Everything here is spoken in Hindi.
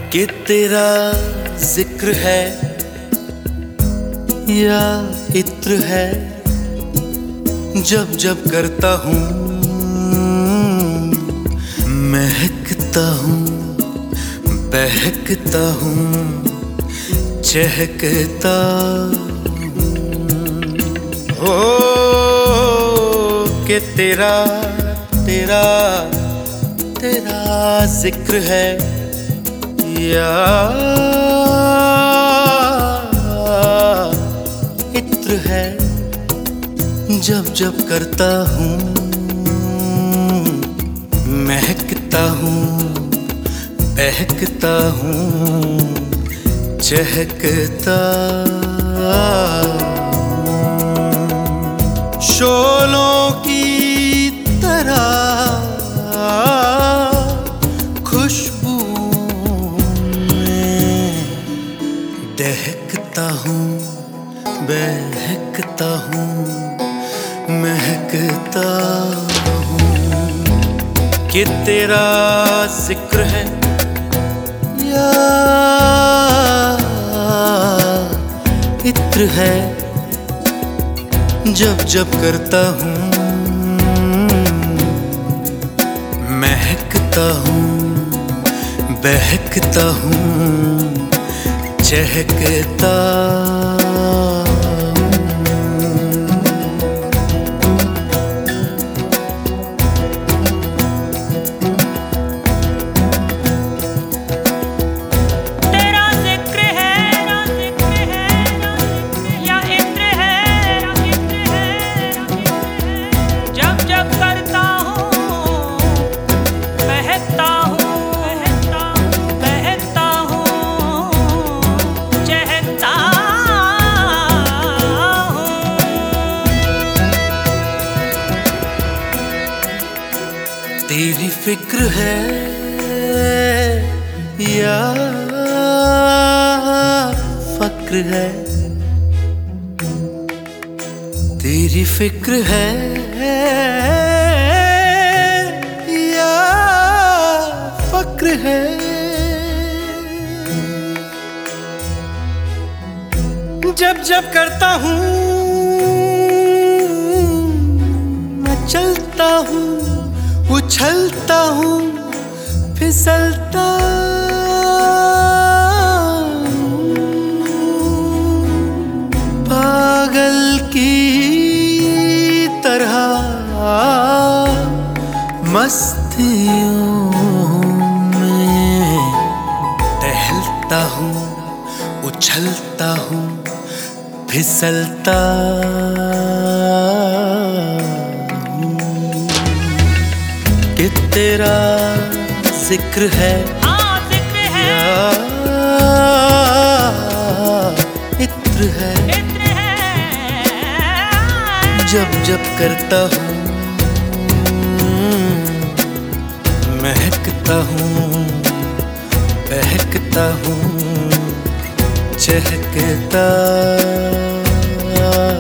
कि तेरा जिक्र है या इत्र है, जब जब करता हूँ महकता हूँ, बहकता हूँ, चहकता हो कि तेरा तेरा तेरा जिक्र है या इत्र है, जब जब करता हूँ महकता हूँ, बहकता हूँ, चहकता। शोलों की तरह खुशबू में दहकता हूँ, बहकता हूँ, महकता हूँ कि तेरा जिक्र है या इत्र है, जब जब करता हूँ महकता हूँ, बहकता हूँ, चहकता। तेरी फिक्र है या फक्र है, तेरी फिक्र है या फक्र है, जब जब करता हूँ मैं चलता हूँ, उछलता हूँ, फिसलता पागल की तरह मस्तियों में टहलता हूँ, उछलता हूँ, फिसलता कि तेरा जिक्र है या इत्र है, जब जब करता हूँ महकता हूँ, बहकता हूँ, चहकता।